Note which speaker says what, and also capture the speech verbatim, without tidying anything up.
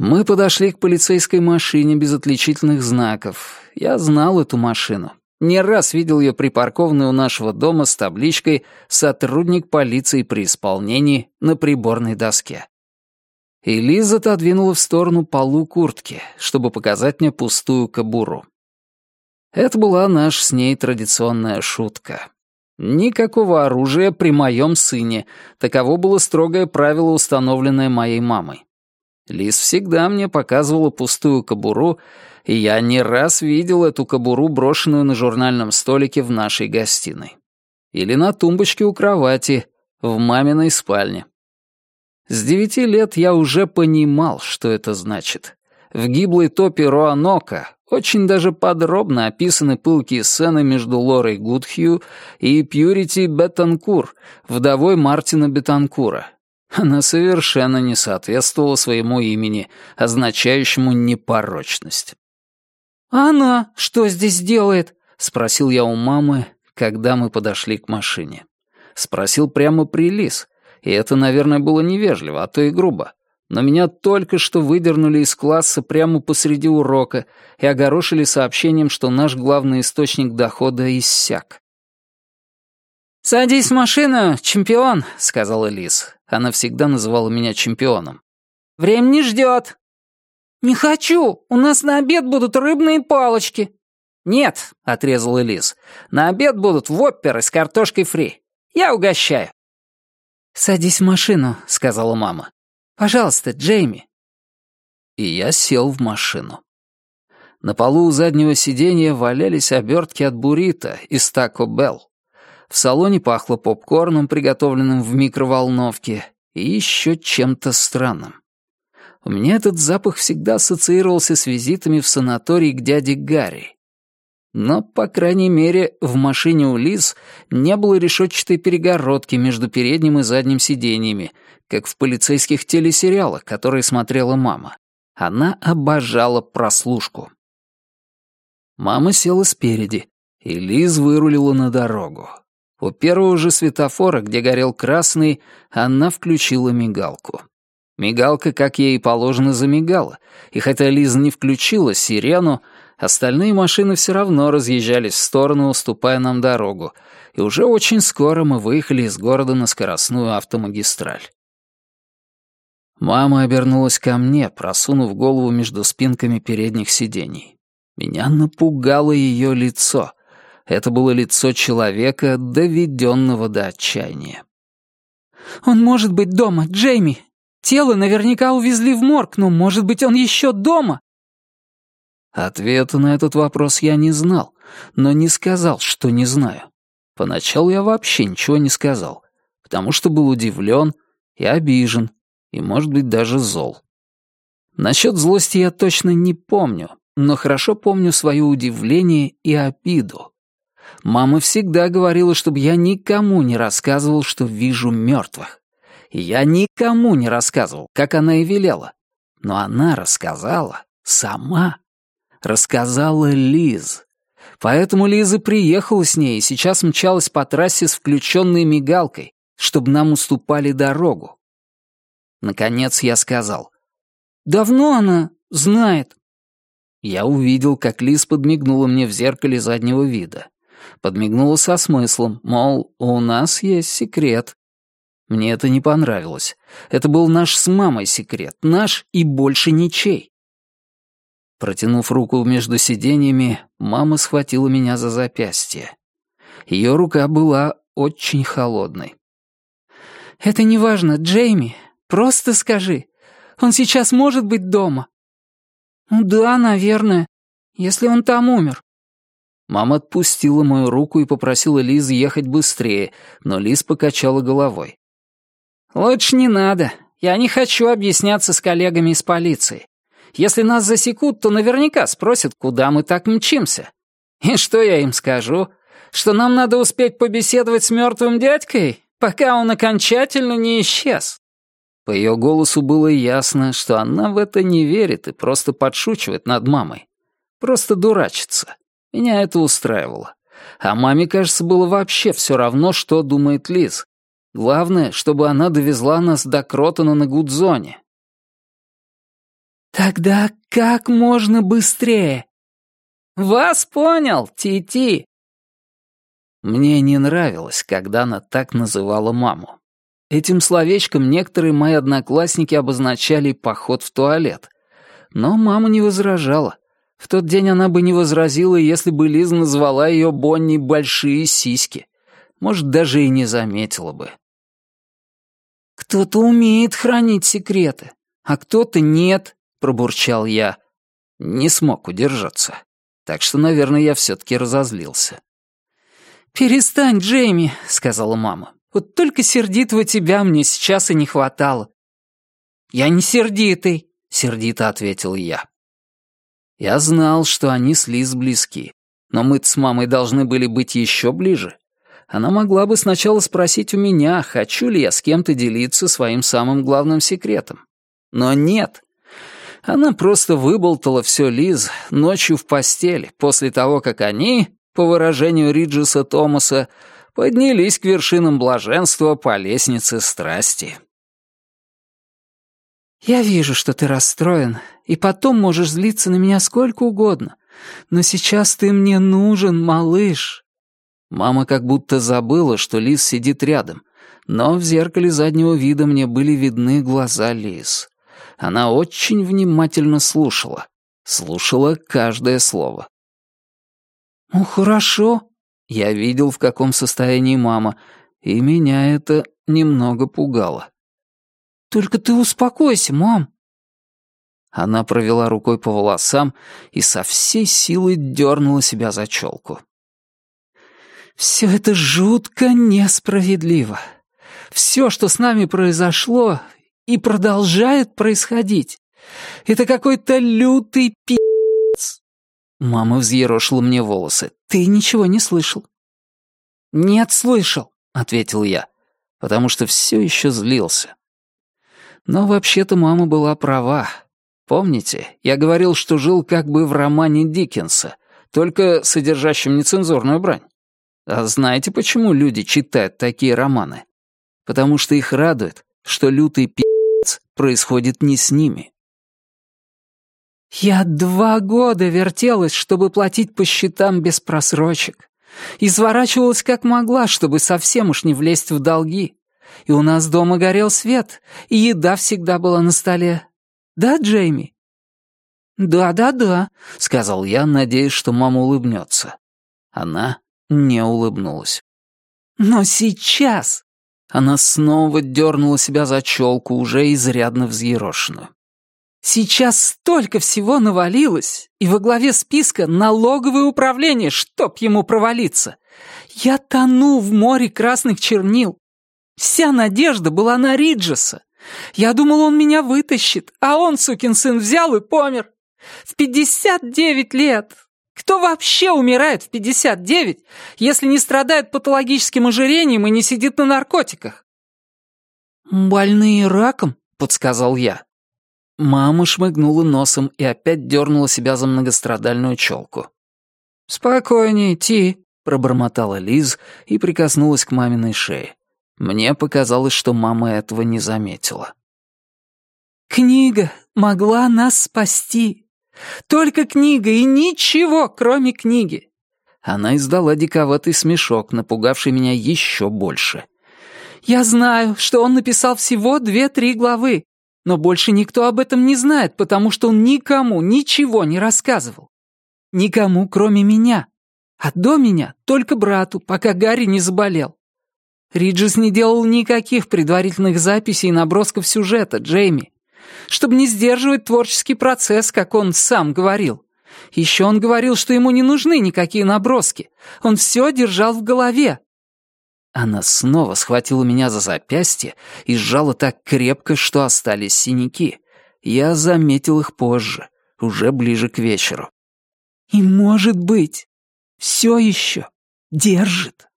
Speaker 1: Мы подошли к полицейской машине без отличительных знаков. Я знал эту машину. Не раз видел ее припаркованной у нашего дома с табличкой «Сотрудник полиции при исполнении» на приборной доске. И Лиза отодвинула в сторону полу куртки, чтобы показать мне пустую кобуру. Это была наша с ней традиционная шутка. Никакого оружия при моем сыне. Таково было строгое правило, установленное моей мамой. Лиз всегда мне показывала пустую кобуру, и я не раз видел эту кобуру, брошенную на журнальном столике в нашей гостиной. Или на тумбочке у кровати, в маминой спальне. С девяти лет я уже понимал, что это значит. В гиблой топе Роанока очень даже подробно описаны пылкие сцены между Лорой Гудхью и Пьюрити Беттанкур, вдовой Мартина Беттанкура. Она совершенно не соответствовала своему имени, означающему непорочность. «А она что здесь делает?» — спросил я у мамы, когда мы подошли к машине. Спросил прямо при Лиз, и это, наверное, было невежливо, а то и грубо. Но меня только что выдернули из класса прямо посреди урока и огорошили сообщением, что наш главный источник дохода иссяк. «Садись в машину, чемпион», — сказала Лиз. Она всегда называла меня чемпионом. «Время не ждет». «Не хочу, у нас на обед будут рыбные палочки». «Нет», — отрезала Лиз, — «на обед будут вопперы с картошкой фри. Я угощаю». «Садись в машину», — сказала мама. «Пожалуйста, Джейми». И я сел в машину. На полу у заднего сиденья валялись обертки от буррито из Тако Белл. В салоне пахло попкорном, приготовленным в микроволновке, и еще чем-то странным. У меня этот запах всегда ассоциировался с визитами в санаторий к дяде Гарри. Но, по крайней мере, в машине у Лиз не было решетчатой перегородки между передним и задним сиденьями, как в полицейских телесериалах, которые смотрела мама. Она обожала прослушку. Мама села спереди, и Лиз вырулила на дорогу. У первого же светофора, где горел красный, она включила мигалку. Мигалка, как ей и положено, замигала, и хотя Лиза не включила сирену, остальные машины все равно разъезжались в сторону, уступая нам дорогу, и уже очень скоро мы выехали из города на скоростную автомагистраль. Мама обернулась ко мне, просунув голову между спинками передних сидений. Меня напугало ее лицо. Это было лицо человека, доведенного до отчаяния. «Он может быть дома, Джейми. Тело наверняка увезли в морг, но, может быть, он еще дома?» Ответа на этот вопрос я не знал, но не сказал, что не знаю. Поначалу я вообще ничего не сказал, потому что был удивлен и обижен, и, может быть, даже зол. Насчет злости я точно не помню, но хорошо помню свое удивление и обиду. Мама всегда говорила, чтобы я никому не рассказывал, что вижу мертвых. И я никому не рассказывал, как она и велела. Но она рассказала сама. Рассказала Лиз. Поэтому Лиза приехала с ней и сейчас мчалась по трассе с включенной мигалкой, чтобы нам уступали дорогу. Наконец я сказал: «Давно она знает». Я увидел, как Лиз подмигнула мне в зеркале заднего вида. Подмигнула со смыслом, мол, у нас есть секрет. Мне это не понравилось. Это был наш с мамой секрет, наш и больше ничей. Протянув руку между сиденьями, мама схватила меня за запястье. Ее рука была очень холодной. «Это не важно, Джейми. Просто скажи. Он сейчас может быть дома?» «Ну да, наверное. Если он там умер». Мама отпустила мою руку и попросила Лиз ехать быстрее, но Лиз покачала головой. «Лучше не надо. Я не хочу объясняться с коллегами из полиции. Если нас засекут, то наверняка спросят, куда мы так мчимся. И что я им скажу? Что нам надо успеть побеседовать с мертвым дядькой, пока он окончательно не исчез?» По ее голосу было ясно, что она в это не верит и просто подшучивает над мамой. Просто дурачится. Меня это устраивало. А маме, кажется, было вообще все равно, что думает Лиз. Главное, чтобы она довезла нас до Кротона на Гудзоне. «Тогда как можно быстрее?» «Вас понял, Ти-Ти!» Мне не нравилось, когда она так называла маму. Этим словечком некоторые мои одноклассники обозначали поход в туалет. Но мама не возражала. В тот день она бы не возразила, если бы Лиза назвала ее Бонни «большие сиськи». Может, даже и не заметила бы. «Кто-то умеет хранить секреты, а кто-то нет», — пробурчал я. Не смог удержаться. Так что, наверное, я все-таки разозлился. «Перестань, Джейми», — сказала мама. «Вот только сердитого тебя мне сейчас и не хватало». «Я не сердитый», — сердито ответил я. Я знал, что они с Лиз близки, но мы с мамой должны были быть еще ближе. Она могла бы сначала спросить у меня, хочу ли я с кем-то делиться своим самым главным секретом. Но нет. Она просто выболтала все Лиз ночью в постели, после того, как они, по выражению Риджеса Томаса, поднялись к вершинам блаженства по лестнице страсти. «Я вижу, что ты расстроен, и потом можешь злиться на меня сколько угодно, но сейчас ты мне нужен, малыш». Мама как будто забыла, что Лиз сидит рядом, но в зеркале заднего вида мне были видны глаза Лиз. Она очень внимательно слушала, слушала каждое слово. «Ну, хорошо». Я видел, в каком состоянии мама, и меня это немного пугало. «Только ты успокойся, мам». Она провела рукой по волосам и со всей силы дернула себя за челку. «Все это жутко несправедливо. Все, что с нами произошло и продолжает происходить, это какой-то лютый пи***ц». Мама взъерошила мне волосы. «Ты ничего не слышал?» «Нет, слышал», — ответил я, потому что все еще злился. Но вообще-то мама была права. Помните, я говорил, что жил как бы в романе Диккенса, только содержащем нецензурную брань? А знаете, почему люди читают такие романы? Потому что их радует, что лютый пи***ц происходит не с ними. Я два года вертелась, чтобы платить по счетам без просрочек. Изворачивалась как могла, чтобы совсем уж не влезть в долги. И у нас дома горел свет, и еда всегда была на столе. Да, Джейми?» «Да-да-да», — сказал я, надеясь, что мама улыбнется. Она не улыбнулась. «Но сейчас...» Она снова дернула себя за челку, уже изрядно взъерошенную. «Сейчас столько всего навалилось, и во главе списка налоговое управление, чтоб ему провалиться. Я тону в море красных чернил. Вся надежда была на Риджеса. Я думал, он меня вытащит, а он, сукин сын, взял и помер. В пятьдесят девять лет. Кто вообще умирает в пятьдесят девять, если не страдает патологическим ожирением и не сидит на наркотиках?» «Больные раком», — подсказал я. Мама шмыгнула носом и опять дернула себя за многострадальную челку. «Спокойней, Ти», — пробормотала Лиз и прикоснулась к маминой шее. Мне показалось, что мама этого не заметила. «Книга могла нас спасти. Только книга и ничего, кроме книги». Она издала диковатый смешок, напугавший меня еще больше. «Я знаю, что он написал всего две-три главы, но больше никто об этом не знает, потому что он никому ничего не рассказывал. Никому, кроме меня. А до меня только брату, пока Гарри не заболел. Риджес не делал никаких предварительных записей и набросков сюжета, Джейми, чтобы не сдерживать творческий процесс, как он сам говорил. Еще он говорил, что ему не нужны никакие наброски. Он все держал в голове». Она снова схватила меня за запястье и сжала так крепко, что остались синяки. Я заметил их позже, уже ближе к вечеру. «И, может быть, все еще держит».